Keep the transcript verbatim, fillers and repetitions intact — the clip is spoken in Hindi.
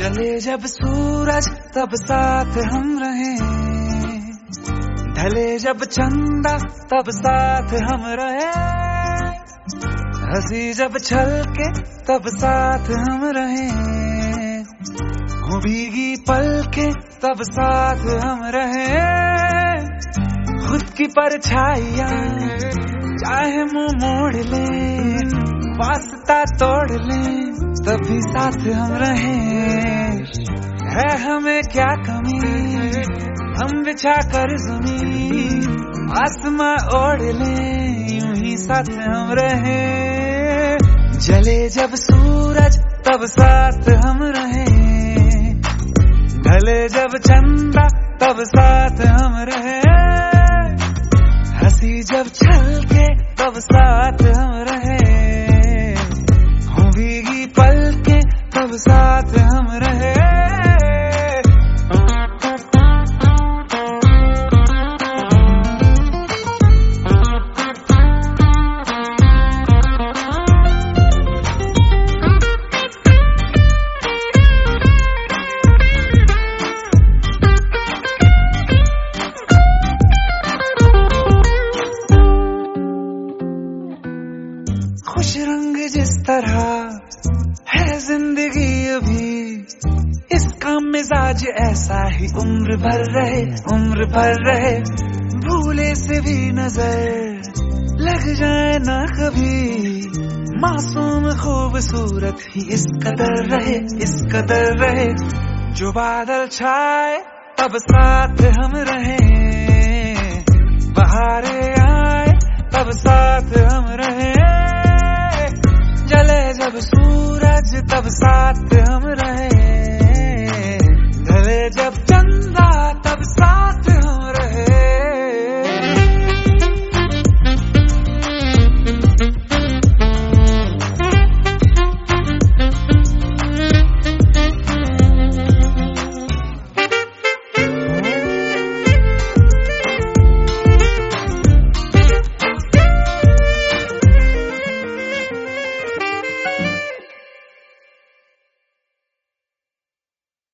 जले जब सूरज तब साथ हम रहे, ढले जब चंदा तब साथ हम रहे, हंसी जब छलके तब साथ हम रहे, हो भीगी पलके तब साथ हम रहे, खुद की परछाइयां चाहे मुंह मोड़ ले, वास्ता तोड़ ले, तभी साथ हम रहे। है हमें क्या कमी, हम बिछा कर ज़मीन आसमां ओढ़ ले, यूं ही साथ हम रहे। जले जब सूरज तब साथ हम रहे, ढले जब चंदा तब साथ हम रहे, हंसी जब छलके तब साथ हम रहे, हो भीगी पलके तब साथ हम रहे। खुश रंग जिस तरह है जिंदगी अभी, इसका मिजाज ऐसा ही उम्र भर रहे, उम्र भर रहे, भूले से भी नजर लग जाए ना कभी, मासूम खूबसूरत ही इस कदर रहे, इस कदर रहे, जो बादल छाए तब साथ हम रहे, बहारे आए तब साथ हम रहे, जले जब सूरज तब साथ हम रहे।